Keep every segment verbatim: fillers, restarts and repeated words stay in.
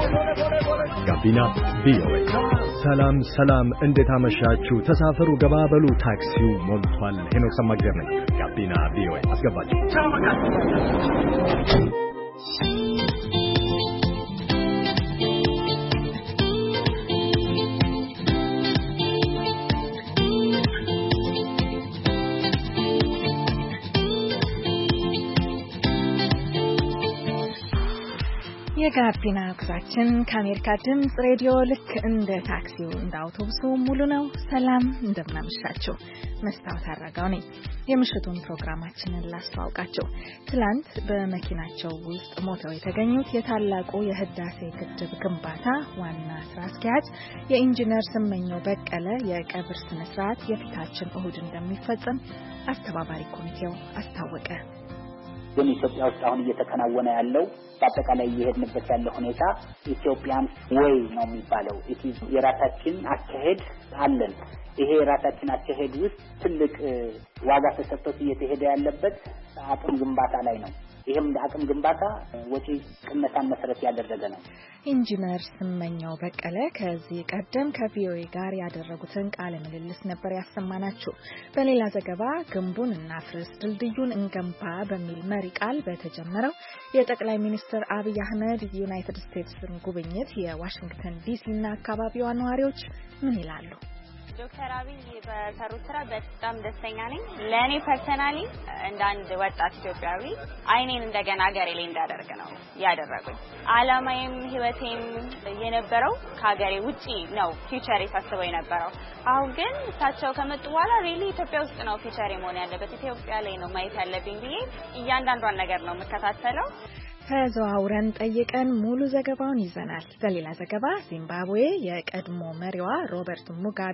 ጋቢና ቪኦኤ ሰላም ሰላም እንዴት አመሻችሁ ተሳፈሩ ገባበሉ ታክሲው ሞልቷል ሄኖክ ሰማግደር ነኝ ጋቢና ቪኦኤ አስገባችሁ የጋቢና ጉዟችን ከአሜሪካ ድምጽ ሬዲዮ ልክ እንደ ታክሲው እንደ አውቶቡሱ ሙሉ ነው። ሰላም እንደምናመሻችሁ። መስታወት አረጋው ነኝ። የምሽቱን ፕሮግራማችንን ላስተዋውቃችሁ። ትላንት በመኪናቸው ውስጥ ሞተው የተገኙት የታላቁ የህዳሴ ግድብ ግንባታ ዋና ስራ አስኪያጅ የኢንጂነር ስመኘው በቀለ የቀብር ስነ ስርዓት የፊታችን እሁድ እንደሚፈጸም አስተባባሪ ኮሚቴው አስታወቀ። ግን ኢትዮጵያ ውስጥ አሁን እየተከናወነ ያለው በአጠቃላይ እየሄድንበት ያለው ሁኔታ ኢትዮጵያን ወይ ነው የሚባለው። እቲ የራሳችን አካሄድ አለን። ይሄ የራሳችን አካሄድ ውስጥ ትልቅ ዋጋ ተሰጥቶት እየተሄደ ያለበት አቅም ግንባታ ላይ ነው። ይሄም አቅም ግንባታ ወጪ ቅነሳን መሰረት ያደረገ ነው። ኢንጂነር ስመኘው በቀለ ከዚህ ቀደም ከቪኦኤ ጋር ያደረጉትን ቃለ ምልልስ ነበር ያሰማናችሁ። በሌላ ዘገባ ግንቡን እናፍርስ ድልድዩን እንገንባ በሚል መሪ ቃል በተጀመረው የጠቅላይ ሚኒስትር አብይ አህመድ ዩናይትድ ስቴትስን ጉብኝት የዋሽንግተን ዲሲና አካባቢዋ ነዋሪዎች ምን ይላሉ? ዶክተር አብይ በሰሩት ስራ በጣም ደስተኛ ነኝ። ለኔ ፐርሰናሊ እንደ አንድ ወጣት ኢትዮጵያዊ አይኔን እንደገና ሀገሬ ላይ እንዳደርግ ነው ያደረጉኝ። አላማዬም ህይወቴም የነበረው ከሀገሬ ውጪ ነው ፊውቸር የሳስበው የነበረው። አሁን ግን እሳቸው ከመጡ በኋላ ሪሊ ኢትዮጵያ ውስጥ ነው ፊውቸር መሆን ያለበት፣ ኢትዮጵያ ላይ ነው ማየት ያለብኝ ብዬ እያንዳንዷን ነገር ነው የምከታተለው። ተዘዋውረን ጠይቀን ሙሉ ዘገባውን ይዘናል። በሌላ ዘገባ ዚምባብዌ የቀድሞ መሪዋ ሮበርት ሙጋቤ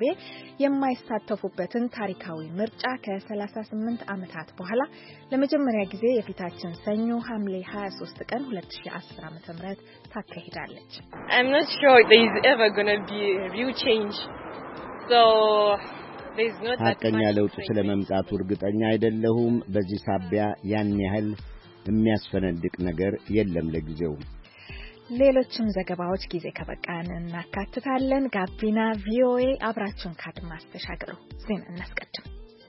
የማይሳተፉበትን ታሪካዊ ምርጫ ከሰላሳ ስምንት ዓመታት በኋላ ለመጀመሪያ ጊዜ የፊታችን ሰኞ ሐምሌ ሃያ ሶስት ቀን ሁለት ሺህ አስር ዓመተ ምህረት ታካሂዳለች። I'm not sure there is ever going to be a real change. So there's not that ሀቀኛ ለውጥ ስለመምጣቱ እርግጠኛ አይደለሁም። በዚህ ሳቢያ ያን ያህል የሚያስፈነድቅ ነገር የለም ለጊዜው። ሌሎችም ዘገባዎች ጊዜ ከበቃን እናካትታለን። ጋቢና ቪኦኤ አብራችሁን ካድማስ ተሻገሩ። ዜና እናስቀድም።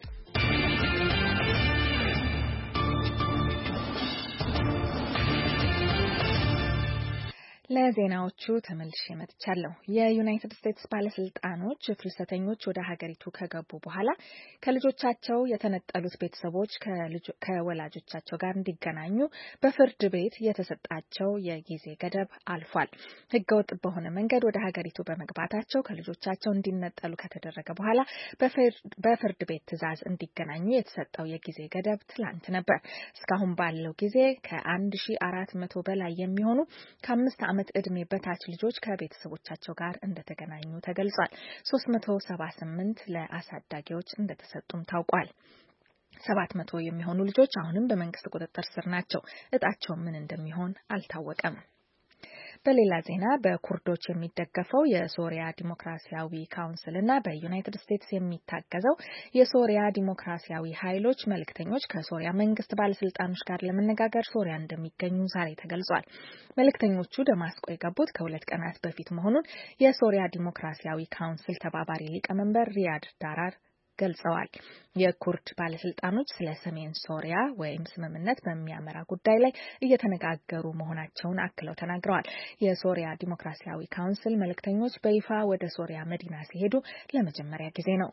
ለዜናዎቹ ተመልሼ መጥቻለሁ። የዩናይትድ ስቴትስ ባለስልጣኖች ፍልሰተኞች ወደ ሀገሪቱ ከገቡ በኋላ ከልጆቻቸው የተነጠሉት ቤተሰቦች ከወላጆቻቸው ጋር እንዲገናኙ በፍርድ ቤት የተሰጣቸው የጊዜ ገደብ አልፏል። ህገወጥ በሆነ መንገድ ወደ ሀገሪቱ በመግባታቸው ከልጆቻቸው እንዲነጠሉ ከተደረገ በኋላ በፍርድ ቤት ትዕዛዝ እንዲገናኙ የተሰጠው የጊዜ ገደብ ትላንት ነበር። እስካሁን ባለው ጊዜ ከአንድ ሺህ አራት መቶ በላይ የሚሆኑ ከአምስት ዓመት እድሜ በታች ልጆች ከቤተሰቦቻቸው ጋር እንደተገናኙ ተገልጿል። ሶስት መቶ ሰባ ስምንት ለአሳዳጊዎች እንደተሰጡም ታውቋል። ሰባት መቶ የሚሆኑ ልጆች አሁንም በመንግስት ቁጥጥር ስር ናቸው። እጣቸው ምን እንደሚሆን አልታወቀም። በሌላ ዜና በኩርዶች የሚደገፈው የሶሪያ ዲሞክራሲያዊ ካውንስል እና በዩናይትድ ስቴትስ የሚታገዘው የሶሪያ ዲሞክራሲያዊ ኃይሎች መልእክተኞች ከሶሪያ መንግስት ባለስልጣኖች ጋር ለመነጋገር ሶሪያ እንደሚገኙ ዛሬ ተገልጿል። መልእክተኞቹ ደማስቆ የገቡት ከሁለት ቀናት በፊት መሆኑን የሶሪያ ዲሞክራሲያዊ ካውንስል ተባባሪ ሊቀመንበር ሪያድ ዳራር ገልጸዋል። የኩርድ ባለስልጣኖች ስለ ሰሜን ሶሪያ ወይም ስምምነት በሚያመራ ጉዳይ ላይ እየተነጋገሩ መሆናቸውን አክለው ተናግረዋል። የሶሪያ ዲሞክራሲያዊ ካውንስል መልእክተኞች በይፋ ወደ ሶሪያ መዲና ሲሄዱ ለመጀመሪያ ጊዜ ነው።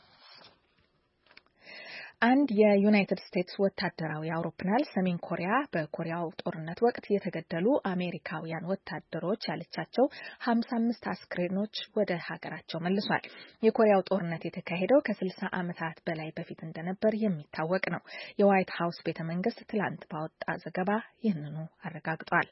አንድ የዩናይትድ ስቴትስ ወታደራዊ አውሮፕላን ሰሜን ኮሪያ በኮሪያው ጦርነት ወቅት የተገደሉ አሜሪካውያን ወታደሮች ያለቻቸው ሀምሳ አምስት አስክሬኖች ወደ ሀገራቸው መልሷል። የኮሪያው ጦርነት የተካሄደው ከስልሳ ዓመታት በላይ በፊት እንደነበር የሚታወቅ ነው። የዋይት ሀውስ ቤተመንግስት ትላንት ባወጣ ዘገባ ይህንኑ አረጋግጧል።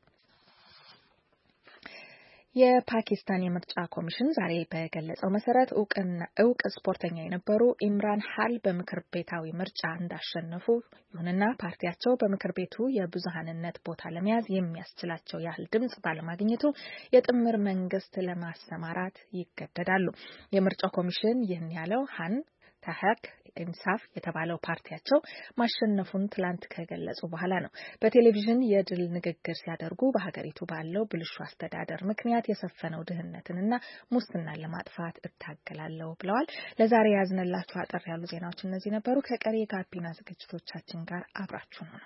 የፓኪስታን የምርጫ ኮሚሽን ዛሬ በገለጸው መሰረት እውቅ ስፖርተኛ የነበሩ ኢምራን ሃል በምክር ቤታዊ ምርጫ እንዳሸነፉ፣ ይሁንና ፓርቲያቸው በምክር ቤቱ የብዙሃንነት ቦታ ለመያዝ የሚያስችላቸው ያህል ድምጽ ባለማግኘቱ የጥምር መንግስት ለማሰማራት ይገደዳሉ። የምርጫ ኮሚሽን ይህን ያለው ሃን ታሀክ ኢንሳፍ የተባለው ፓርቲያቸው ማሸነፉን ትላንት ከገለጹ በኋላ ነው። በቴሌቪዥን የድል ንግግር ሲያደርጉ በሀገሪቱ ባለው ብልሹ አስተዳደር ምክንያት የሰፈነው ድህነትንና ሙስናን ለማጥፋት እታገላለሁ ብለዋል። ለዛሬ ያዝነላችሁ አጠር ያሉ ዜናዎች እነዚህ ነበሩ። ከቀሪ የጋቢና ዝግጅቶቻችን ጋር አብራችሁ ነው።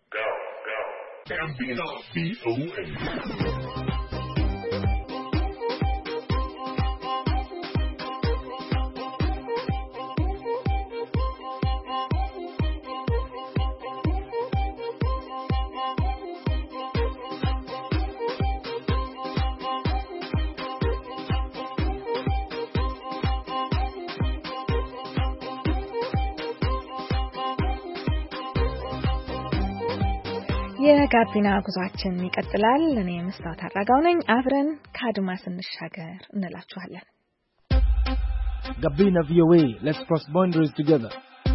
የጋቢና ጉዟችን ይቀጥላል። እኔ መስታወት አራጋው ነኝ። አብረን ከአድማስ እንሻገር እንላችኋለን። ጋቢና ቪኦኤ let's cross boundaries together።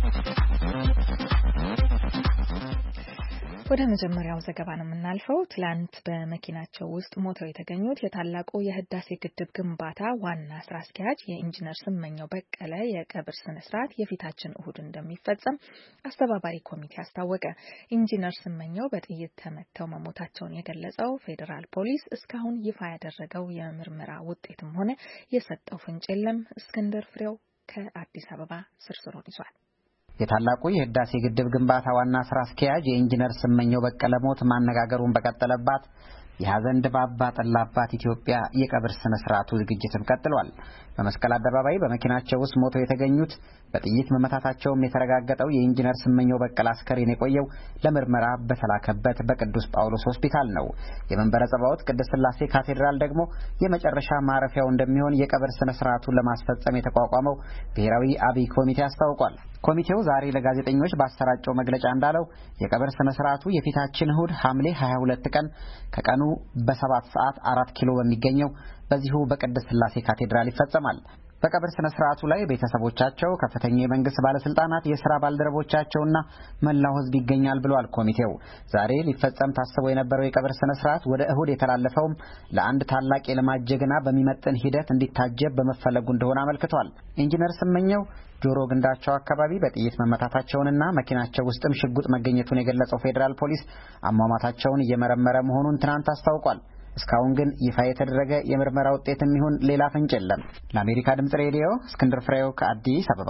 ወደ መጀመሪያው ዘገባ ነው የምናልፈው። ትላንት በመኪናቸው ውስጥ ሞተው የተገኙት የታላቁ የህዳሴ ግድብ ግንባታ ዋና ስራ አስኪያጅ የኢንጂነር ስመኘው በቀለ የቀብር ስነ ስርዓት የፊታችን እሁድ እንደሚፈጸም አስተባባሪ ኮሚቴ አስታወቀ። ኢንጂነር ስመኘው በጥይት ተመተው መሞታቸውን የገለጸው ፌዴራል ፖሊስ እስካሁን ይፋ ያደረገው የምርመራ ውጤትም ሆነ የሰጠው ፍንጭ የለም። እስክንድር ፍሬው ከአዲስ አበባ ዝርዝሩን ይዟል። የታላቁ የህዳሴ ግድብ ግንባታ ዋና ስራ አስኪያጅ የኢንጂነር ስመኘው በቀለ ሞት ማነጋገሩን በቀጠለባት የሐዘን ድባብ ባጠላባት ኢትዮጵያ የቀብር ስነ ስርዓቱ ዝግጅትም ቀጥሏል። በመስቀል አደባባይ በመኪናቸው ውስጥ ሞተው የተገኙት በጥይት መመታታቸውም የተረጋገጠው የኢንጂነር ስመኘው በቀለ አስከሬን የቆየው ለምርመራ በተላከበት በቅዱስ ጳውሎስ ሆስፒታል ነው። የመንበረ ጸባዖት ቅድስት ሥላሴ ካቴድራል ደግሞ የመጨረሻ ማረፊያው እንደሚሆን የቀብር ስነ ስርዓቱን ለማስፈጸም የተቋቋመው ብሔራዊ አብይ ኮሚቴ አስታውቋል። ኮሚቴው ዛሬ ለጋዜጠኞች ባሰራጨው መግለጫ እንዳለው የቀብር ስነ ስርዓቱ የፊታችን እሁድ ሐምሌ ሀያ ሁለት ቀን ከቀኑ በሰባት ሰዓት አራት ኪሎ በሚገኘው በዚሁ በቅድስት ሥላሴ ካቴድራል ይፈጸማል። በቀብር ስነ ስርዓቱ ላይ ቤተሰቦቻቸው፣ ከፍተኛ የመንግስት ባለስልጣናት፣ የሥራ ባልደረቦቻቸውና መላው ሕዝብ ይገኛል ብሏል ኮሚቴው። ዛሬ ሊፈጸም ታስቦ የነበረው የቀብር ስነ ስርዓት ወደ እሁድ የተላለፈውም ለአንድ ታላቅ የልማት ጀግና በሚመጥን ሂደት እንዲታጀብ በመፈለጉ እንደሆነ አመልክቷል። ኢንጂነር ስመኘው ጆሮ ግንዳቸው አካባቢ በጥይት መመታታቸውንና መኪናቸው ውስጥም ሽጉጥ መገኘቱን የገለጸው ፌዴራል ፖሊስ አሟሟታቸውን እየመረመረ መሆኑን ትናንት አስታውቋል። እስካሁን ግን ይፋ የተደረገ የምርመራ ውጤትም ይሁን ሌላ ፍንጭ የለም። ለአሜሪካ ድምጽ ሬዲዮ እስክንድር ፍሬው ከአዲስ አበባ።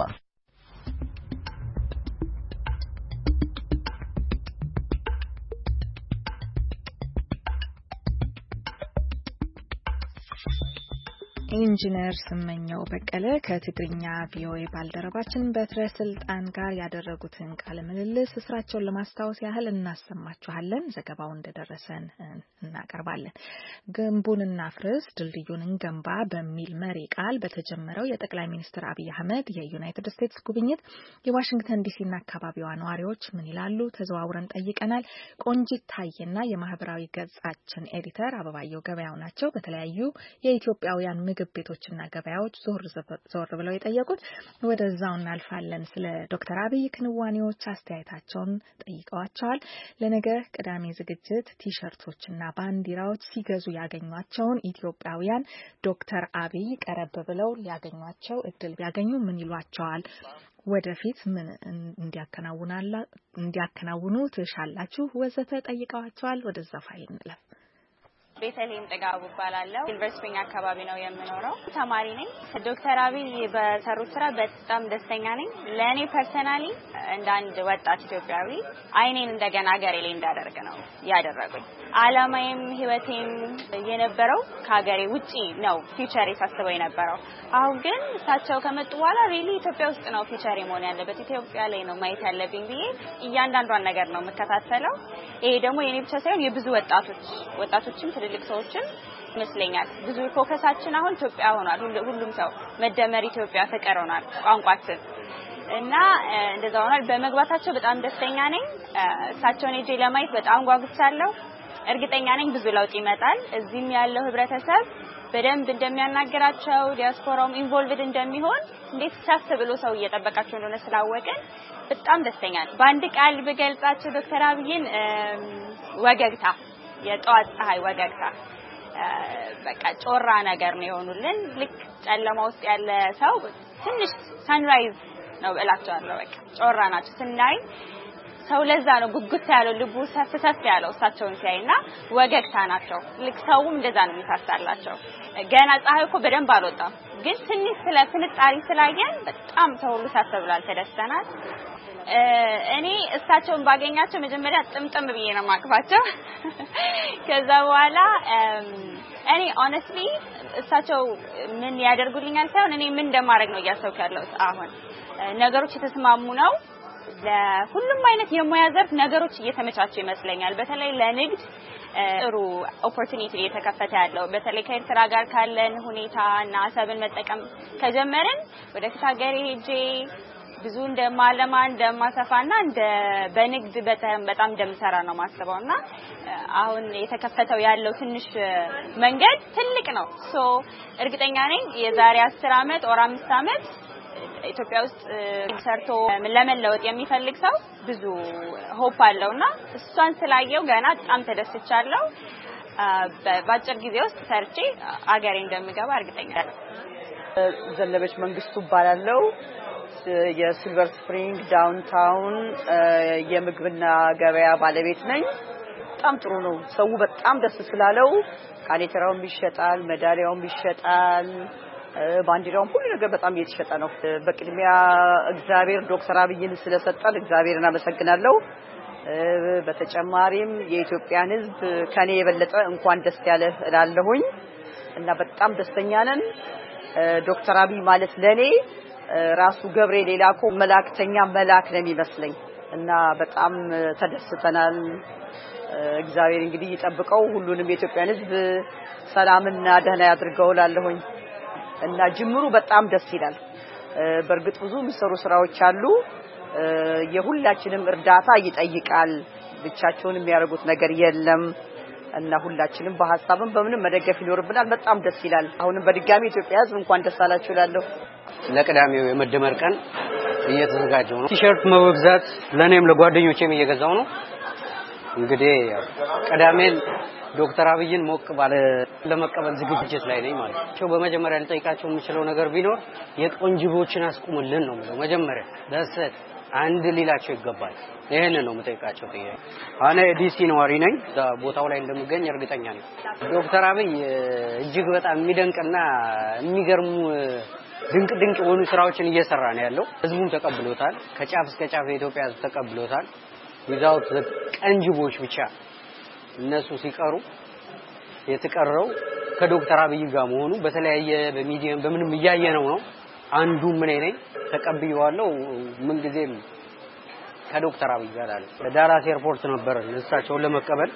ኢንጂነር ስመኘው በቀለ ከትግርኛ ቪኦኤ ባልደረባችን በትረ ስልጣን ጋር ያደረጉትን ቃለ ምልልስ ስራቸውን ለማስታወስ ያህል እናሰማችኋለን። ዘገባው እንደደረሰን እናቀርባለን። ግንቡን እናፍርስ ድልድዩን እንገንባ በሚል መሪ ቃል በተጀመረው የጠቅላይ ሚኒስትር አብይ አህመድ የዩናይትድ ስቴትስ ጉብኝት የዋሽንግተን ዲሲና አካባቢዋ ነዋሪዎች ምን ይላሉ? ተዘዋውረን ጠይቀናል። ቆንጂት ታዬና የማህበራዊ ገጻችን ኤዲተር አበባየው ገበያው ናቸው በተለያዩ የኢትዮጵያውያን ምግብ ቤቶችና ገበያዎች ዞር ዞር ብለው የጠየቁት። ወደዛው እናልፋለን። ስለ ዶክተር አብይ ክንዋኔዎች አስተያየታቸውን ጠይቀዋቸዋል። ለነገ ቅዳሜ ዝግጅት ቲሸርቶችና ባንዲራዎች ሲገዙ ያገኟቸውን ኢትዮጵያውያን ዶክተር አብይ ቀረብ ብለው ሊያገኟቸው እድል ቢያገኙ ምን ይሏቸዋል? ወደፊት ምን እንዲያከናውናላ እንዲያከናውኑ ትሻላችሁ? ወዘተ ጠይቀዋቸዋል። ወደዛ ፋይል እንለፍ። ቤተልሔም ጥጋቡ እባላለሁ። ሲልቨር ስፕሪንግ አካባቢ ነው የምኖረው። ተማሪ ነኝ። ዶክተር አብይ በሰሩት ስራ በጣም ደስተኛ ነኝ። ለእኔ ፐርሰናሊ እንደ አንድ ወጣት ኢትዮጵያዊ አይኔን እንደገና ሀገሬ ላይ እንዳደርግ ነው ያደረጉኝ። አላማዬም ህይወቴም የነበረው ከሀገሬ ውጪ ነው ፊውቸር ሳስበው የነበረው። አሁን ግን እሳቸው ከመጡ በኋላ ሪሊ ኢትዮጵያ ውስጥ ነው ፊውቸር መሆን ያለበት፣ ኢትዮጵያ ላይ ነው ማየት ያለብኝ ብዬ እያንዳንዷን ነገር ነው የምከታተለው። ይሄ ደግሞ የኔ ብቻ ሳይሆን የብዙ ወጣቶች ወጣቶችም ትልልቅ ሰዎችም ይመስለኛል። ብዙ ፎከሳችን አሁን ኢትዮጵያ ሆኗል። ሁሉም ሰው መደመር ኢትዮጵያ ፍቅር ሆኗል ቋንቋችን እና እንደዛ ሆኗል። በመግባታቸው በጣም ደስተኛ ነኝ። እሳቸውን ሄጄ ለማየት በጣም ጓጉቻለሁ። እርግጠኛ ነኝ ብዙ ለውጥ ይመጣል። እዚህም ያለው ህብረተሰብ በደንብ እንደሚያናገራቸው ዲያስፖራውም ኢንቮልቭድ እንደሚሆን እንዴት ሳስ ብሎ ሰው እየጠበቃቸው እንደሆነ ስላወቅን በጣም ደስተኛ ነኝ። በአንድ ቃል ብገልጻቸው ዶክተር አብይን ወገግታ፣ የጧት ፀሐይ ወገግታ፣ በቃ ጮራ ነገር ነው የሆኑልን። ልክ ጨለማ ውስጥ ያለ ሰው ትንሽ ሰንራይዝ ነው እላቸዋለሁ። በቃ ጮራ ናቸው ስናይ ሰው ለዛ ነው ጉጉት ያለው ልቡ ሰፍ ሰፍ ያለው እሳቸውን ሲያይና ወገግታ ናቸው። ልክ ሰውም እንደዛ ነው የሚታሳላቸው። ገና ፀሐይ እኮ በደንብ አልወጣም ግን ትንሽ ስለ ፍንጣሪ ስላየን በጣም ሰው ሁሉ ሳሰብላል ተደስተናል። እኔ እሳቸውን ባገኛቸው መጀመሪያ ጥምጥም ብዬ ነው ማቅፋቸው። ከዛ በኋላ እኔ honestly እሳቸው ምን ያደርጉልኛል ሳይሆን እኔ ምን እንደማደርግ ነው እያሰብኩ ያለሁት። አሁን ነገሮች የተስማሙ ነው። ለሁሉም አይነት የሙያ ዘርፍ ነገሮች እየተመቻቹ ይመስለኛል። በተለይ ለንግድ ጥሩ ኦፖርቹኒቲ እየተከፈተ ያለው በተለይ ከኤርትራ ጋር ካለን ሁኔታና አሰብን መጠቀም ከጀመረን ወደ ሀገሬ ሄጄ ብዙ እንደማለማ እንደማሰፋና እንደ በንግድ በጣም በጣም እንደምሰራ ነው ማስበውና አሁን የተከፈተው ያለው ትንሽ መንገድ ትልቅ ነው። ሶ እርግጠኛ ነኝ የዛሬ አስር አመት or አምስት አመት ኢትዮጵያ ውስጥ ሰርቶ ለመለወጥ የሚፈልግ ሰው ብዙ ሆፕ አለውና እሷን ስላየው ገና በጣም ተደስቻለሁ። በአጭር ጊዜ ውስጥ ሰርቼ አገሬ እንደምገባ እርግጠኛ ነኝ። ዘለበች መንግስቱ ባላለው የሲልቨር ስፕሪንግ ዳውንታውን የምግብና ገበያ ባለቤት ነኝ። በጣም ጥሩ ነው። ሰው በጣም ደስ ስላለው ካኔተራውም ይሸጣል፣ ሜዳሊያውም ይሸጣል፣ ባንዲራውም ሁሉ ነገር በጣም እየተሸጠ ነው። በቅድሚያ እግዚአብሔር ዶክተር አብይን ስለሰጠን እግዚአብሔርን አመሰግናለሁ። በተጨማሪም የኢትዮጵያን ሕዝብ ከኔ የበለጠ እንኳን ደስ ያለ እላለሁኝ እና በጣም ደስተኛ ነን። ዶክተር አብይ ማለት ለኔ ራሱ ገብርኤል ሌላኮ መላእክተኛ መልአክ ነው የሚመስለኝ እና በጣም ተደስተናል። እግዚአብሔር እንግዲህ ይጠብቀው ሁሉንም የኢትዮጵያን ሕዝብ ሰላምና ደህና ያድርገው እላለሁኝ እና ጅምሩ በጣም ደስ ይላል። በርግጥ ብዙ የሚሰሩ ስራዎች አሉ። የሁላችንም እርዳታ ይጠይቃል። ብቻቸውን የሚያደርጉት ነገር የለም እና ሁላችንም በሐሳብም በምንም መደገፍ ይኖርብናል። በጣም ደስ ይላል። አሁንም በድጋሚ ኢትዮጵያ ሕዝብ እንኳን ደስ አላችሁ እላለሁ። ለቅዳሜው የመደመር ቀን እየተዘጋጀው ነው። ቲሸርት መግዛት ለኔም ለጓደኞቼም እየገዛው ነው። እንግዲህ ቅዳሜን ዶክተር አብይን ሞቅ ባለ ለመቀበል ዝግጅት ላይ ነኝ ማለት ነው። በመጀመሪያ ልጠይቃቸው የምችለው ነገር ቢኖር የቆንጅቦችን አስቁሙልን ነው ማለት መጀመሪያ ደሰት አንድ ሊላቸው ይገባል። ይሄን ነው የምጠይቃቸው ጥያቄ። አኔ ዲሲ ነዋሪ ነኝ። ቦታው ላይ እንደምገኝ እርግጠኛ ነኝ። ዶክተር አብይ እጅግ በጣም የሚደንቅና የሚገርሙ ድንቅ ድንቅ የሆኑ ስራዎችን እየሰራ ነው ያለው። ህዝቡም ተቀብሎታል። ከጫፍ እስከ ጫፍ የኢትዮጵያ ህዝብ ተቀብሎታል። ዊዛውት ቀንጅቦች ብቻ እነሱ ሲቀሩ የተቀረው ከዶክተር አብይ ጋር መሆኑ በተለያየ በሚዲያም በምንም እያየነው ነው። አንዱ ምን ነኝ ተቀብየዋለሁ። ምን ጊዜም ከዶክተር አብይ ጋር አለ ዳላስ ኤርፖርት ነበር እሳቸውን ለመቀበል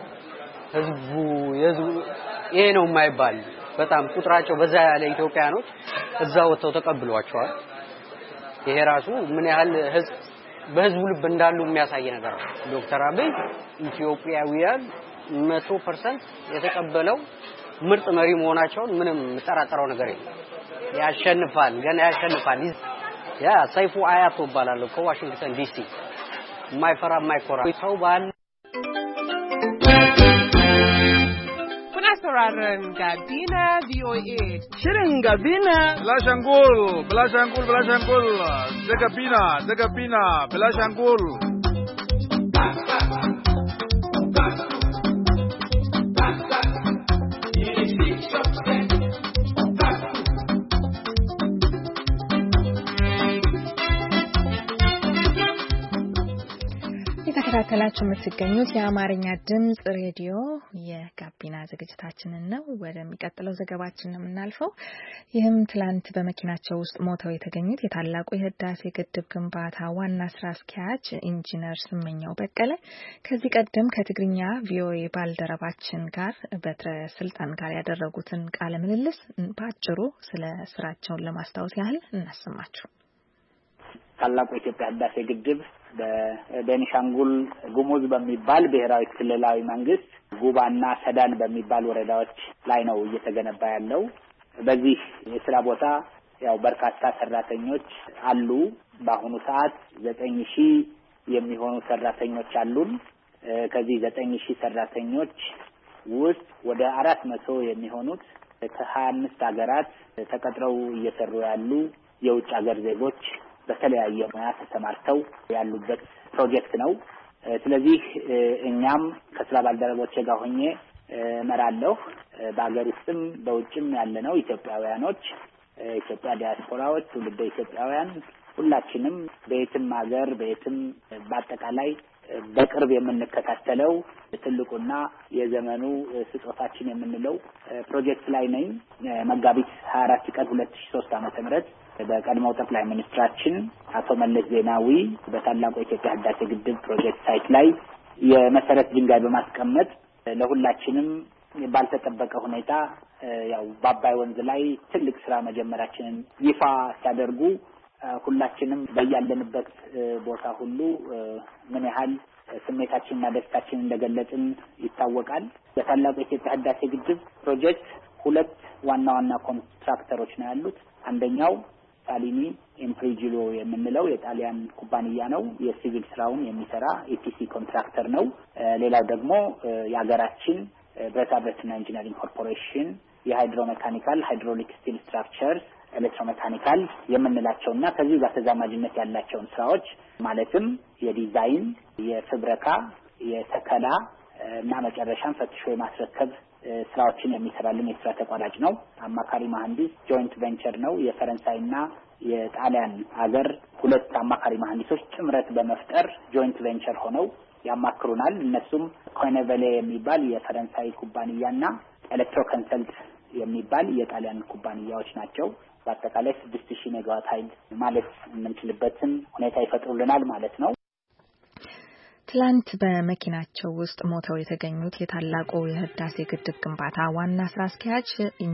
ህዝቡ የህዝቡ ይሄ ነው የማይባል በጣም ቁጥራቸው በዛ ያለ ኢትዮጵያኖች እዛ ወጥተው ተቀብሏቸዋል። ይሄ ራሱ ምን ያህል ህዝብ በህዝቡ ልብ እንዳሉ የሚያሳይ ነገር ነው። ዶክተር አብይ ኢትዮጵያውያን መቶ ፐርሰንት የተቀበለው ምርጥ መሪ መሆናቸውን ምንም ተጠራጥረው ነገር የለም። ያሸንፋል ገና ያሸንፋል። ያ ሰይፉ አያቶ ባላለው ከዋሽንግተን ዲሲ ማይፈራ ማይኮራ ሰው ባል sauraron Gabina V O A. Shirin Gabina. Bilashangul, Bilashangul, Bilashangul. De Gabina, de Gabina, Bilashangul. ተከታተላችሁ የምትገኙት የአማርኛ ድምጽ ሬዲዮ የጋቢና ዝግጅታችንን ነው። ወደሚቀጥለው ዘገባችን ነው የምናልፈው። ይህም ትላንት በመኪናቸው ውስጥ ሞተው የተገኙት የታላቁ የህዳሴ ግድብ ግንባታ ዋና ስራ አስኪያጅ ኢንጂነር ስመኘው በቀለ ከዚህ ቀደም ከትግርኛ ቪኦኤ ባልደረባችን ጋር በትረ ስልጣን ጋር ያደረጉትን ቃለ ምልልስ በአጭሩ ስለ ስራቸውን ለማስታወስ ያህል እናሰማችሁ። ታላቁ የኢትዮጵያ ህዳሴ ግድብ በቤኒሻንጉል ጉሙዝ በሚባል ብሔራዊ ክልላዊ መንግስት ጉባና ሰዳን በሚባል ወረዳዎች ላይ ነው እየተገነባ ያለው። በዚህ የስራ ቦታ ያው በርካታ ሰራተኞች አሉ። በአሁኑ ሰዓት ዘጠኝ ሺህ የሚሆኑ ሰራተኞች አሉን። ከዚህ ዘጠኝ ሺህ ሰራተኞች ውስጥ ወደ አራት መቶ የሚሆኑት ከሀያ አምስት ሀገራት ተቀጥረው እየሰሩ ያሉ የውጭ ሀገር ዜጎች በተለያየ ሙያ ተሰማርተው ያሉበት ፕሮጀክት ነው። ስለዚህ እኛም ከስራ ባልደረቦቼ ጋር ሆኜ እመራለሁ። በአገር ውስጥም በውጭም ያለነው ኢትዮጵያውያኖች፣ ኢትዮጵያ ዲያስፖራዎች፣ ትውልደ ኢትዮጵያውያን ሁላችንም በየትም ሀገር በየትም በአጠቃላይ በቅርብ የምንከታተለው ትልቁና የዘመኑ ስጦታችን የምንለው ፕሮጀክት ላይ ነኝ። መጋቢት ሀያ አራት ቀን ሁለት ሺህ ሶስት ዓመተ ምህረት በቀድሞው ጠቅላይ ሚኒስትራችን አቶ መለስ ዜናዊ በታላቁ የኢትዮጵያ ህዳሴ ግድብ ፕሮጀክት ሳይት ላይ የመሰረት ድንጋይ በማስቀመጥ ለሁላችንም ባልተጠበቀ ሁኔታ ያው በአባይ ወንዝ ላይ ትልቅ ስራ መጀመራችንን ይፋ ሲያደርጉ ሁላችንም በያለንበት ቦታ ሁሉ ምን ያህል ስሜታችንና ደስታችንን እንደገለጽን ይታወቃል። በታላቁ የኢትዮጵያ ህዳሴ ግድብ ፕሮጀክት ሁለት ዋና ዋና ኮንትራክተሮች ነው ያሉት። አንደኛው ሳሊኒ ኢምፕሪጂሎ የምንለው የጣሊያን ኩባንያ ነው፣ የሲቪል ስራውን የሚሰራ ኢፒሲ ኮንትራክተር ነው። ሌላው ደግሞ የሀገራችን ብረታ ብረትና ኢንጂነሪንግ ኮርፖሬሽን የሃይድሮሜካኒካል ሃይድሮሊክ ስቲል ስትራክቸርስ ኤሌክትሮሜካኒካል የምንላቸውና ከዚህ ጋር ተዛማጅነት ያላቸውን ስራዎች ማለትም የዲዛይን፣ የፍብረካ፣ የተከላ እና መጨረሻም ፈትሾ የማስረከብ ስራዎችን የሚሰራልን የስራ ተቋራጭ ነው። አማካሪ መሐንዲስ ጆይንት ቬንቸር ነው። የፈረንሳይና የጣሊያን ሀገር ሁለት አማካሪ መሐንዲሶች ጥምረት በመፍጠር ጆይንት ቬንቸር ሆነው ያማክሩናል። እነሱም ኮኔቬሌ የሚባል የፈረንሳይ ኩባንያና ኤሌክትሮ ኮንሰልት የሚባል የጣሊያን ኩባንያዎች ናቸው። በአጠቃላይ ስድስት ሺህ ሜጋዋት ኃይል ማለት የምንችልበትን ሁኔታ ይፈጥሩልናል ማለት ነው። ትላንት በመኪናቸው ውስጥ ሞተው የተገኙት የታላቁ የህዳሴ ግድብ ግንባታ ዋና ስራ አስኪያጅ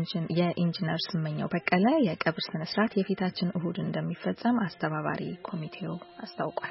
የኢንጂነር ስመኘው በቀለ የቀብር ስነ ስርዓት የፊታችን እሁድ እንደሚፈጸም አስተባባሪ ኮሚቴው አስታውቋል።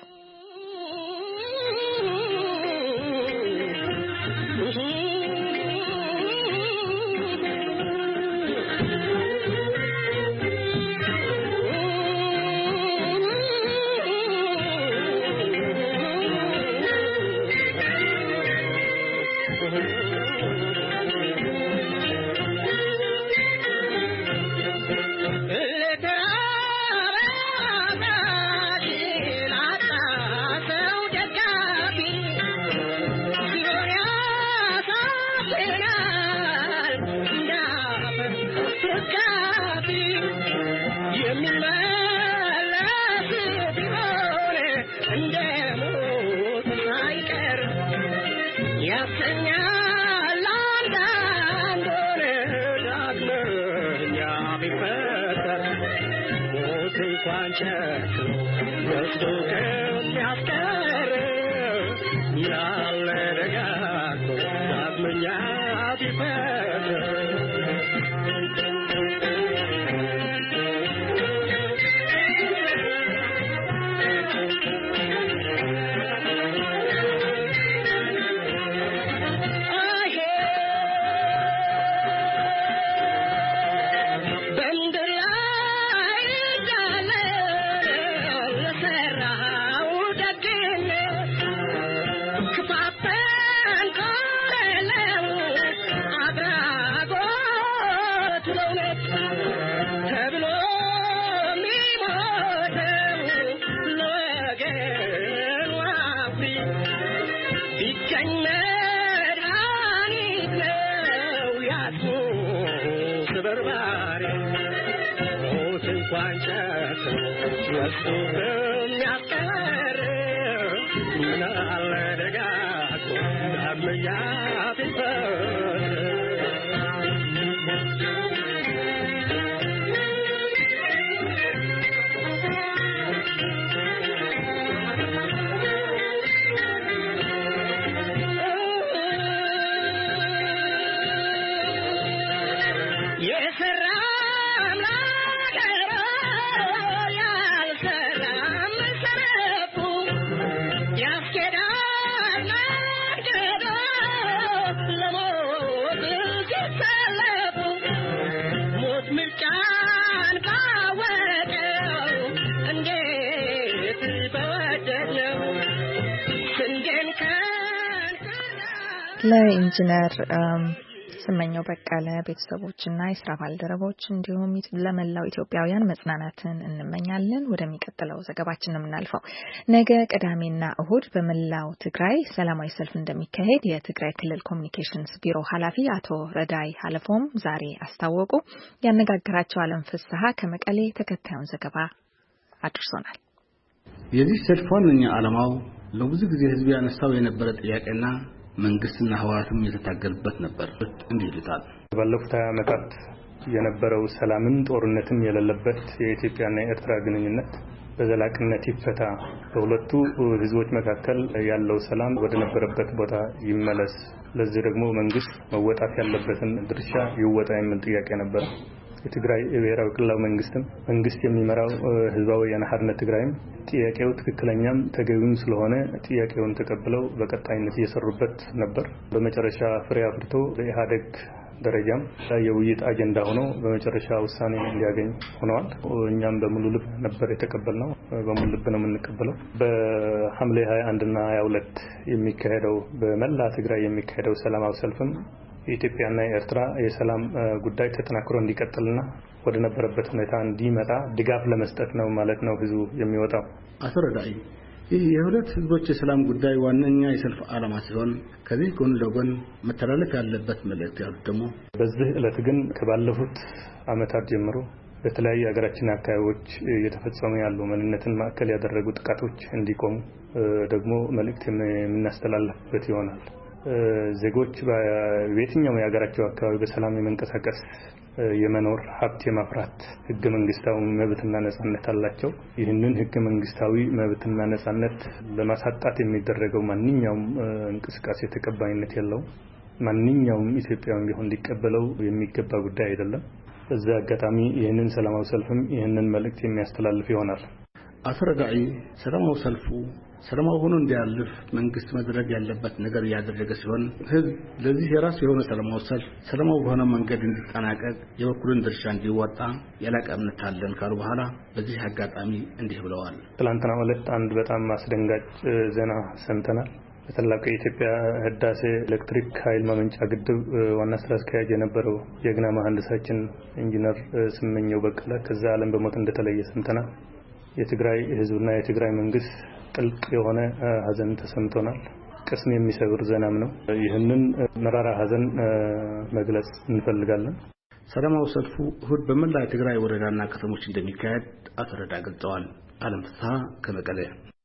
ለኢንጂነር ስመኘው በቀለ ቤተሰቦችና የስራ ባልደረቦች እንዲሁም ለመላው ኢትዮጵያውያን መጽናናትን እንመኛለን። ወደሚቀጥለው ዘገባችን ነው የምናልፈው። ነገ ቅዳሜና እሁድ በመላው ትግራይ ሰላማዊ ሰልፍ እንደሚካሄድ የትግራይ ክልል ኮሚኒኬሽንስ ቢሮ ኃላፊ አቶ ረዳይ ሀለፎም ዛሬ አስታወቁ። ያነጋገራቸው አለም ፍስሐ ከመቀሌ ተከታዩን ዘገባ አድርሶናል። የዚህ ሰልፍ ዋነኛ ዓላማው ለብዙ ጊዜ ህዝብ ያነሳው የነበረ ጥያቄና መንግስትና ህወሓትም የተታገልበት ነበር። እንዲህ ይሉታል። ባለፉት ሃያ ዓመታት የነበረው ሰላምን ጦርነትም የሌለበት የኢትዮጵያና የኤርትራ ግንኙነት በዘላቂነት ይፈታ፣ በሁለቱ ህዝቦች መካከል ያለው ሰላም ወደ ነበረበት ቦታ ይመለስ፣ ለዚህ ደግሞ መንግስት መወጣት ያለበትን ድርሻ ይወጣ የሚል ጥያቄ ነበር። የትግራይ ብሔራዊ ክልላዊ መንግስትም መንግስት የሚመራው ህዝባዊ ወያነ ሓርነት ትግራይም ጥያቄው ትክክለኛም ተገቢም ስለሆነ ጥያቄውን ተቀብለው በቀጣይነት እየሰሩበት ነበር። በመጨረሻ ፍሬ አፍርቶ በኢህአዴግ ደረጃም የውይይት አጀንዳ ሆኖ በመጨረሻ ውሳኔ እንዲያገኝ ሆነዋል። እኛም በሙሉ ልብ ነበር የተቀበልነው፣ በሙሉ ልብ ነው የምንቀበለው። በሐምሌ ሃያ አንድ እና ሃያ ሁለት የሚካሄደው በመላ ትግራይ የሚካሄደው ሰላማዊ ሰልፍም የኢትዮጵያና የኤርትራ የሰላም ጉዳይ ተጠናክሮ እንዲቀጥልና ወደ ነበረበት ሁኔታ እንዲመጣ ድጋፍ ለመስጠት ነው ማለት ነው ህዝቡ የሚወጣው። አስረዳይ ይህ የሁለት ህዝቦች የሰላም ጉዳይ ዋነኛ የሰልፍ ዓላማ ሲሆን ከዚህ ጎን ለጎን መተላለፍ ያለበት መልእክት ያሉት ደግሞ በዚህ ዕለት ግን ከባለፉት ዓመታት ጀምሮ በተለያዩ ሀገራችን አካባቢዎች እየተፈጸሙ ያሉ ማንነትን ማዕከል ያደረጉ ጥቃቶች እንዲቆሙ ደግሞ መልእክት የምናስተላልፍበት ይሆናል። ዜጎች በየትኛውም የሀገራቸው አካባቢ በሰላም የመንቀሳቀስ የመኖር ሀብት የማፍራት ህገ መንግስታዊ መብትና ነጻነት አላቸው። ይህንን ህገ መንግስታዊ መብትና ነጻነት ለማሳጣት የሚደረገው ማንኛውም እንቅስቃሴ ተቀባይነት የለውም። ማንኛውም ኢትዮጵያዊ ቢሆን ሊቀበለው የሚገባ ጉዳይ አይደለም። በዛ አጋጣሚ ይህንን ሰላማዊ ሰልፍም ይህንን መልእክት የሚያስተላልፍ ይሆናል። አስረዳይ ሰላማዊ ሰልፉ ሰላማዊ ሆኖ እንዲያልፍ መንግስት መድረግ ያለበት ነገር ያደረገ ሲሆን ህዝብ ለዚህ የራሱ የሆነ ሰላማዊ ሰልፍ ሰላማዊ በሆነ መንገድ እንዲጠናቀቅ የበኩሉን ድርሻ እንዲወጣ የላቀ እምነት አለን ካሉ በኋላ በዚህ አጋጣሚ እንዲህ ብለዋል። ትላንትና ዕለት አንድ በጣም አስደንጋጭ ዜና ሰምተናል። በታላቁ የኢትዮጵያ ህዳሴ ኤሌክትሪክ ኃይል ማመንጫ ግድብ ዋና ስራ አስኪያጅ የነበረው የግና መሐንዲሳችን ኢንጂነር ስመኘው በቀለ ከዛ ዓለም በሞት እንደተለየ ሰምተናል። የትግራይ ህዝብና የትግራይ መንግስት ጥልቅ የሆነ ሀዘን ተሰምቶናል። ቅስም የሚሰብር ዜናም ነው። ይህንን መራራ ሀዘን መግለጽ እንፈልጋለን። ሰላማዊ ሰልፉ እሁድ በመላ የትግራይ ወረዳና ከተሞች እንደሚካሄድ አቶ ረዳ ገልጸዋል። አለም ፍስሐ ከመቀሌ።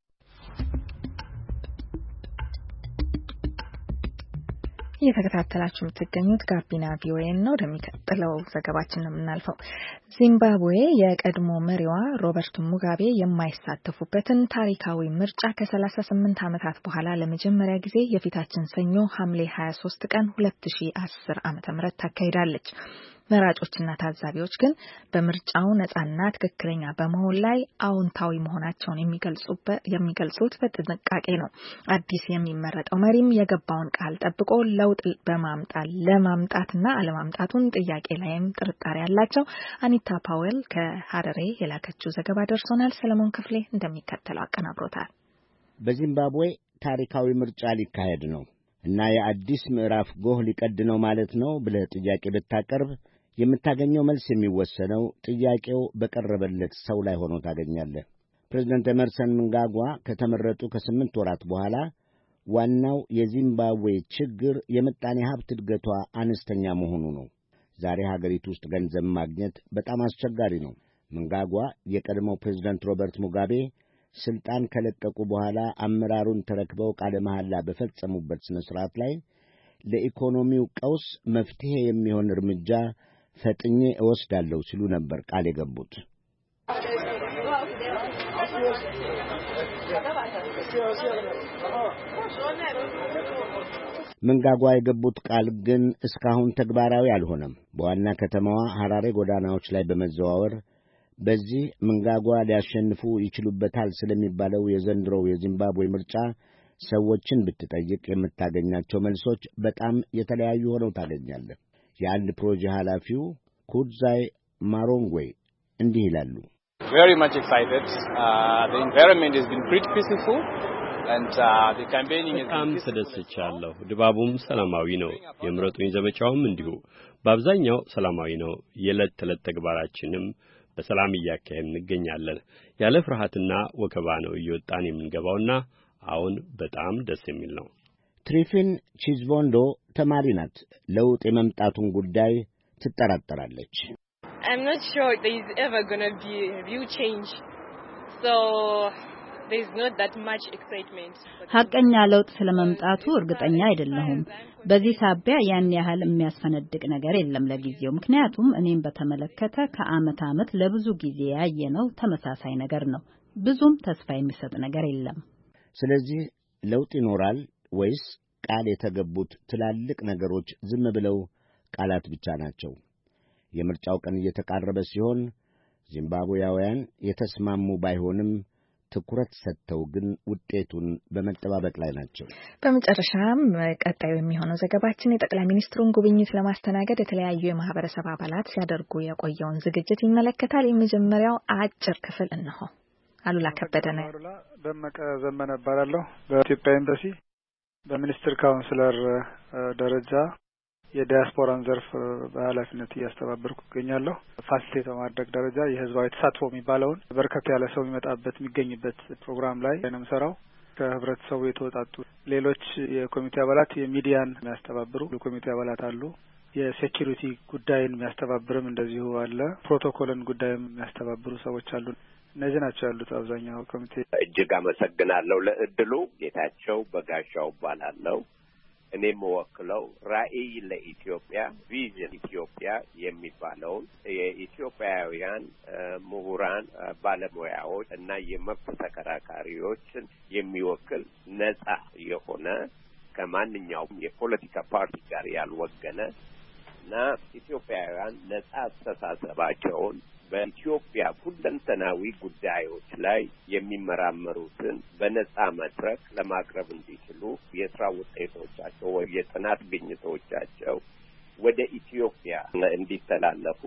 እየተከታተላችሁ የምትገኙት ጋቢና ቪኦኤ ነው። ወደሚቀጥለው ዘገባችን ነው የምናልፈው። ዚምባብዌ የቀድሞ መሪዋ ሮበርት ሙጋቤ የማይሳተፉበትን ታሪካዊ ምርጫ ከሰላሳ ስምንት ዓመታት በኋላ ለመጀመሪያ ጊዜ የፊታችን ሰኞ ሐምሌ ሀያ ሶስት ቀን ሁለት ሺህ አስር ዓመተ ምህረት ታካሂዳለች። መራጮችና ታዛቢዎች ግን በምርጫው ነጻና ትክክለኛ በመሆን ላይ አዎንታዊ መሆናቸውን የሚገልጹት በጥንቃቄ ነው። አዲስ የሚመረጠው መሪም የገባውን ቃል ጠብቆ ለውጥ በማምጣት ለማምጣትና አለማምጣቱን ጥያቄ ላይም ጥርጣሬ ያላቸው። አኒታ ፓዌል ከሐረሬ የላከችው ዘገባ ደርሶናል። ሰለሞን ክፍሌ እንደሚከተለው አቀናብሮታል። በዚምባብዌ ታሪካዊ ምርጫ ሊካሄድ ነው እና የአዲስ ምዕራፍ ጎህ ሊቀድ ነው ማለት ነው ብለህ ጥያቄ ብታቀርብ የምታገኘው መልስ የሚወሰነው ጥያቄው በቀረበለት ሰው ላይ ሆኖ ታገኛለህ። ፕሬዝዳንት ኤመርሰን ምንጋጓ ከተመረጡ ከስምንት ወራት በኋላ ዋናው የዚምባብዌ ችግር የምጣኔ ሀብት እድገቷ አነስተኛ መሆኑ ነው። ዛሬ ሀገሪቱ ውስጥ ገንዘብ ማግኘት በጣም አስቸጋሪ ነው። ምንጋጓ የቀድሞው ፕሬዝዳንት ሮበርት ሙጋቤ ስልጣን ከለቀቁ በኋላ አመራሩን ተረክበው ቃለ መሐላ በፈጸሙበት ስነ ስርዓት ላይ ለኢኮኖሚው ቀውስ መፍትሄ የሚሆን እርምጃ ፈጥኜ እወስዳለሁ ሲሉ ነበር ቃል የገቡት። ምንጋጓ የገቡት ቃል ግን እስካሁን ተግባራዊ አልሆነም። በዋና ከተማዋ ሐራሬ ጎዳናዎች ላይ በመዘዋወር በዚህ ምንጋጓ ሊያሸንፉ ይችሉበታል ስለሚባለው የዘንድሮው የዚምባብዌ ምርጫ ሰዎችን ብትጠይቅ የምታገኛቸው መልሶች በጣም የተለያዩ ሆነው ታገኛለህ። የአንድ ፕሮጀክት ኃላፊው ኩድዛይ ማሮንጎይ እንዲህ ይላሉ። Very much excited. Uh, the environment has been pretty peaceful. and uh, the campaigning is በጣም ተደስቻለሁ። ድባቡም ሰላማዊ ነው። የምረጡኝ ዘመቻውም እንዲሁ በአብዛኛው ሰላማዊ ነው። የዕለት ተዕለት ተግባራችንም በሰላም እያካሄድን እንገኛለን። ያለ ፍርሃትና ወከባ ነው እየወጣን የምንገባውና አሁን በጣም ደስ የሚል ነው። ትሪፊን ቺዝቦንዶ ተማሪ ናት። ለውጥ የመምጣቱን ጉዳይ ትጠራጠራለች። I'm not sure there is ever going to be a real change. So there is not that much excitement. ሐቀኛ ለውጥ ስለመምጣቱ እርግጠኛ አይደለሁም። በዚህ ሳቢያ ያን ያህል የሚያስፈነድቅ ነገር የለም ለጊዜው። ምክንያቱም እኔም በተመለከተ ከዓመት ዓመት ለብዙ ጊዜ ያየነው ተመሳሳይ ነገር ነው። ብዙም ተስፋ የሚሰጥ ነገር የለም። ስለዚህ ለውጥ ይኖራል ወይስ ቃል የተገቡት ትላልቅ ነገሮች ዝም ብለው ቃላት ብቻ ናቸው? የምርጫው ቀን እየተቃረበ ሲሆን ዚምባብዌያውያን የተስማሙ ባይሆንም ትኩረት ሰጥተው ግን ውጤቱን በመጠባበቅ ላይ ናቸው። በመጨረሻም ቀጣዩ የሚሆነው ዘገባችን የጠቅላይ ሚኒስትሩን ጉብኝት ለማስተናገድ የተለያዩ የማህበረሰብ አባላት ሲያደርጉ የቆየውን ዝግጅት ይመለከታል። የመጀመሪያው አጭር ክፍል እነሆ። አሉላ ከበደ ነው። ደመቀ ዘመነ እባላለሁ። በኢትዮጵያ ኤምባሲ በሚኒስትር ካውንስለር ደረጃ የዲያስፖራን ዘርፍ በኃላፊነት እያስተባበርኩ እገኛለሁ። ፋሲሊቴት በማድረግ ደረጃ የህዝባዊ ተሳትፎ የሚባለውን በርከት ያለ ሰው የሚመጣበት የሚገኝበት ፕሮግራም ላይ ነው የምሰራው። ከህብረተሰቡ የተወጣጡ ሌሎች የኮሚቴ አባላት የሚዲያን የሚያስተባብሩ የኮሚቴ አባላት አሉ። የሴኩሪቲ ጉዳይን የሚያስተባብርም እንደዚሁ አለ። ፕሮቶኮልን ጉዳይም የሚያስተባብሩ ሰዎች አሉ። እነዚህ ናቸው ያሉት አብዛኛው ኮሚቴ። እጅግ አመሰግናለሁ ለእድሉ። ጌታቸው በጋሻው እባላለሁ። እኔም ወክለው ራዕይ ለኢትዮጵያ ቪዥን ኢትዮጵያ የሚባለውን የኢትዮጵያውያን ምሁራን፣ ባለሙያዎች እና የመብት ተከራካሪዎችን የሚወክል ነጻ የሆነ ከማንኛውም የፖለቲካ ፓርቲ ጋር ያልወገነ እና ኢትዮጵያውያን ነጻ አስተሳሰባቸውን በኢትዮጵያ ሁለንተናዊ ጉዳዮች ላይ የሚመራመሩትን በነጻ መድረክ ለማቅረብ እንዲችሉ የስራ ውጤቶቻቸው ወይ የጥናት ግኝቶቻቸው ወደ ኢትዮጵያ እንዲተላለፉ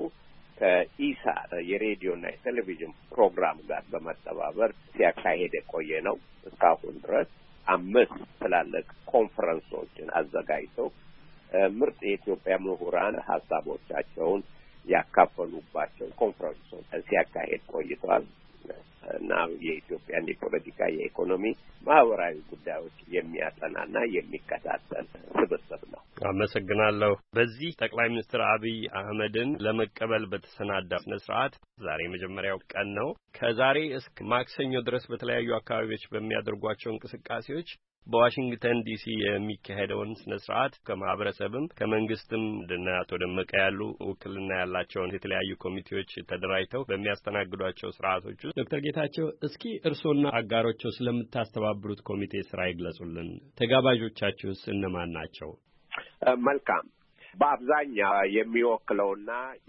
ከኢሳ የሬዲዮና የቴሌቪዥን ፕሮግራም ጋር በመተባበር ሲያካሄድ የቆየ ነው። እስካሁን ድረስ አምስት ትላልቅ ኮንፈረንሶችን አዘጋጅተው ምርጥ የኢትዮጵያ ምሁራን ሀሳቦቻቸውን ያካፈሉባቸው ኮንፈረንሶች ሲያካሄድ ቆይቷል እና የኢትዮጵያን የፖለቲካ፣ የኢኮኖሚ፣ ማህበራዊ ጉዳዮች የሚያጠናና የሚከታተል ስብስብ ነው። አመሰግናለሁ። በዚህ ጠቅላይ ሚኒስትር አብይ አህመድን ለመቀበል በተሰናዳ ስነ ስርዓት ዛሬ መጀመሪያው ቀን ነው። ከዛሬ እስከ ማክሰኞ ድረስ በተለያዩ አካባቢዎች በሚያደርጓቸው እንቅስቃሴዎች በዋሽንግተን ዲሲ የሚካሄደውን ስነ ስርዓት ከማህበረሰብም ከመንግስትም እንደነ አቶ ደመቀ ያሉ ውክልና ያላቸውን የተለያዩ ኮሚቴዎች ተደራጅተው በሚያስተናግዷቸው ስርዓቶች ውስጥ ዶክተር ጌታቸው እስኪ እርሶና አጋሮቸው ስለምታስተባብሩት ኮሚቴ ስራ ይግለጹልን። ተጋባዦቻችሁስ እነማን ናቸው? መልካም። በአብዛኛው የሚወክለውና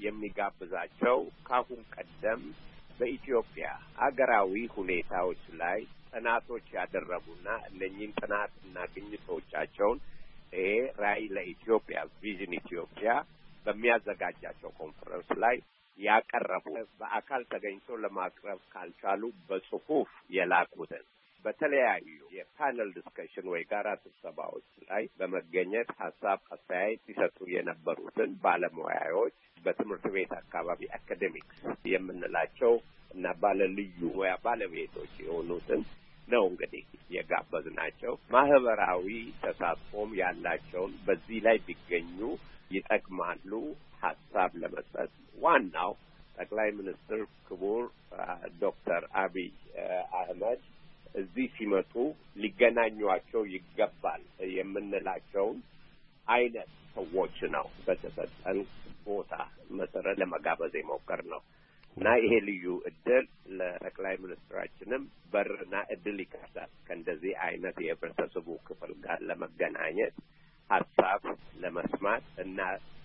የሚጋብዛቸው ካሁን ቀደም በኢትዮጵያ አገራዊ ሁኔታዎች ላይ ጥናቶች ያደረጉና እነኚህን ጥናትና ግኝቶቻቸውን ይሄ ራዕይ ለኢትዮጵያ ቪዥን ኢትዮጵያ በሚያዘጋጃቸው ኮንፈረንስ ላይ ያቀረቡ በአካል ተገኝቶ ለማቅረብ ካልቻሉ በጽሁፍ የላኩትን በተለያዩ የፓነል ዲስከሽን ወይ ጋራ ስብሰባዎች ላይ በመገኘት ሀሳብ አስተያየት ሲሰጡ የነበሩትን ባለሙያዎች በትምህርት ቤት አካባቢ አካዴሚክስ የምንላቸው እና ባለልዩ ሙያ ባለቤቶች የሆኑትን ነው እንግዲህ የጋበዝናቸው። ማህበራዊ ተሳትፎም ያላቸውን በዚህ ላይ ቢገኙ ይጠቅማሉ ሀሳብ ለመስጠት። ዋናው ጠቅላይ ሚኒስትር ክቡር ዶክተር አብይ አህመድ እዚህ ሲመጡ ሊገናኟቸው ይገባል የምንላቸውን አይነት ሰዎች ነው በተሰጠን ቦታ መሰረት ለመጋበዝ የሞከር ነው እና ይሄ ልዩ እድል ለጠቅላይ ሚኒስትራችንም በርና እድል ይከፍታል ከእንደዚህ አይነት የህብረተሰቡ ክፍል ጋር ለመገናኘት ሀሳብ ለመስማት እና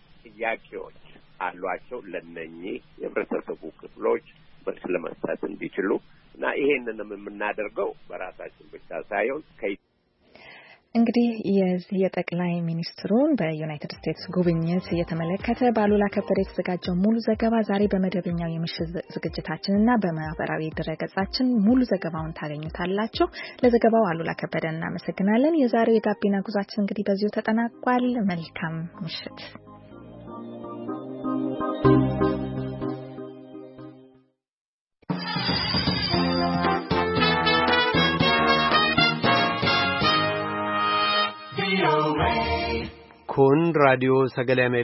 ጥያቄዎች አሏቸው ለነኚህ የህብረተሰቡ ክፍሎች መልስ ለመስጠት እንዲችሉ እና ይሄንንም የምናደርገው በራሳችን ብቻ ሳይሆን እንግዲህ የዚህ የጠቅላይ ሚኒስትሩን በዩናይትድ ስቴትስ ጉብኝት እየተመለከተ ባሉላ ከበደ የተዘጋጀው ሙሉ ዘገባ ዛሬ በመደበኛው የምሽት ዝግጅታችንና በማህበራዊ ድረገጻችን ሙሉ ዘገባውን ታገኙታላችሁ። ለዘገባው አሉላ ከበደ እናመሰግናለን። የዛሬው የጋቢና ጉዟችን እንግዲህ በዚሁ ተጠናቋል። መልካም ምሽት። Kun raadiyoo sagalee